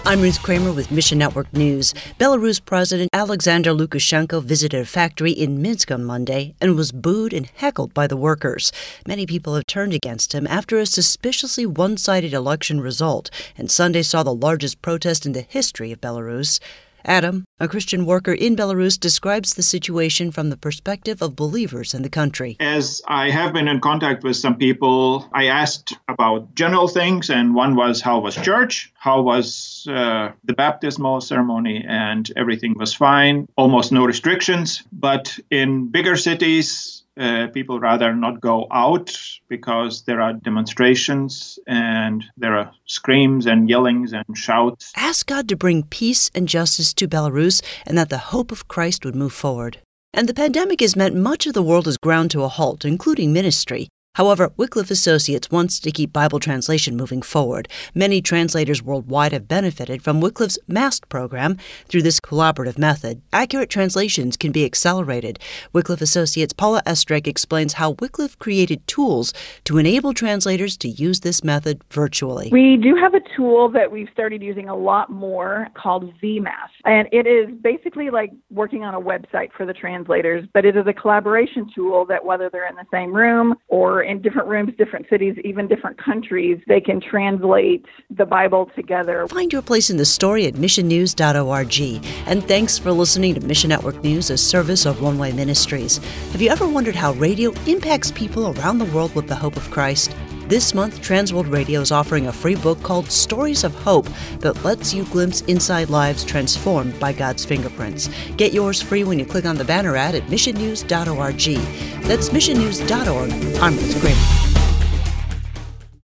I'm Ruth Kramer with Mission Network News. Belarus President Alexander Lukashenko visited a factory in Minsk on Monday and was booed and heckled by the workers. Many people have turned against him after a suspiciously one-sided election result, and Sunday saw the largest protest in the history of Belarus. Adam, a Christian worker in Belarus, describes the situation from the perspective of believers in the country. As I have been in contact with some people, I asked about general things, and one was, how was church? How was the baptismal ceremony? And everything was fine, almost no restrictions. But in bigger cities, people rather not go out because there are demonstrations and there are screams and yellings and shouts. Ask God to bring peace and justice to Belarus and that the hope of Christ would move forward. And the pandemic has meant much of the world has ground to a halt, including ministry. However, Wycliffe Associates wants to keep Bible translation moving forward. Many translators worldwide have benefited from Wycliffe's MAST program. Through this collaborative method, accurate translations can be accelerated. Wycliffe Associates' Paula Estrich explains how Wycliffe created tools to enable translators to use this method virtually. We do have a tool that we've started using a lot more called VMAST. And it is basically like working on a website for the translators, but it is a collaboration tool that whether they're in the same room or in different rooms, different cities, even different countries, they can translate the Bible together. Find your place in the story at missionnews.org. And thanks for listening to Mission Network News, a service of One Way Ministries. Have you ever wondered how radio impacts people around the world with the hope of Christ? This month, Transworld Radio is offering a free book called Stories of Hope that lets you glimpse inside lives transformed by God's fingerprints. Get yours free when you click on the banner ad at missionnews.org. That's missionnews.org. I'm Ruth Kramer.